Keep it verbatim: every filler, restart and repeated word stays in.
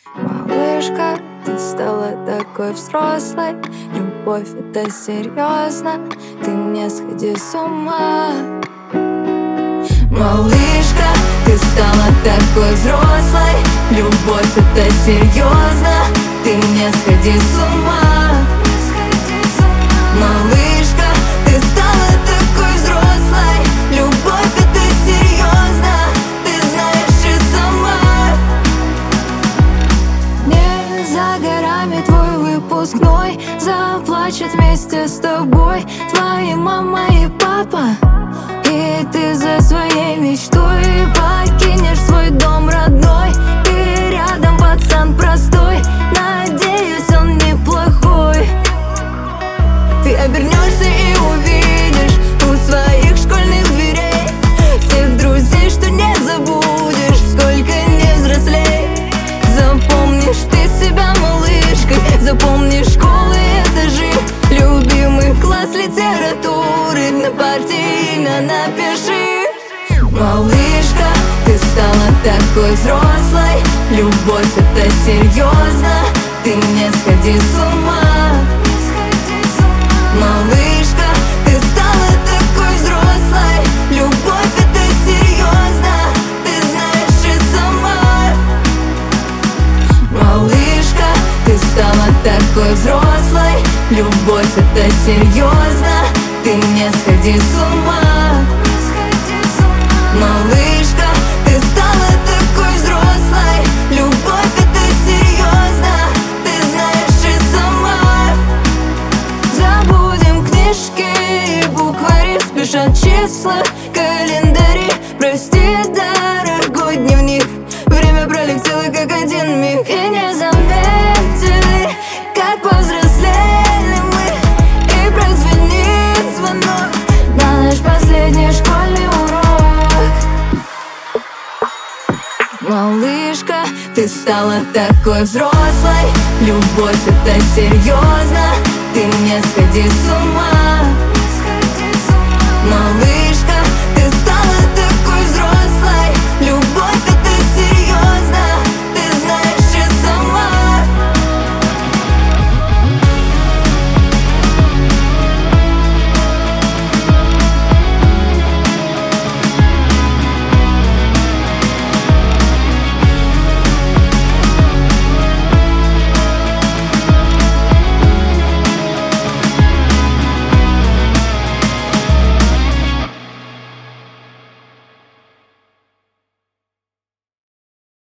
Малышка, ты стала такой взрослой. Любовь — это серьезно, ты не сходи с ума. Малышка, ты стала такой взрослой. Любовь — это серьезно, ты не сходи с ума. Малышка, ты стала такой взрослой. Любовь — это серьезно, ты знаешь и сама. Не за горами твой выпускной, заплачут вместе с тобой твои мама и папа. И ты за своей мечтой покинешь свой дом родной. Ты рядом, пацан простой, надеюсь, он неплохой. Ты обернешься и увидишь у своих школьных дверей всех друзей, что не забудешь, сколько не взрослей. Запомнишь ты себя малышкой, запомнишь школы, этажи, любимый класс литературы, на парте имя напиши. Малышка, ты стала такой взрослой. Любовь — это серьезно, ты не сходи с ума. Малышка, ты стала такой взрослой. Любовь — это серьезно, ты знаешь и сама. Малышка, ты стала такой взрослой. Любовь — это серьезно, ты не сходи с ума. Малышка, ты стала такой взрослой. Любовь — это серьезно, ты знаешь и сама. Забудем книжки и буквари, спешат числа, календари. Прости, дорогой дневник, время пролетело как один миг. И не заметили, как повзрослели мы. И прозвенит звонок на наш последний школьный урок. Малышка, ты стала такой взрослой. Любовь — это серьезно, ты не сходи с ума.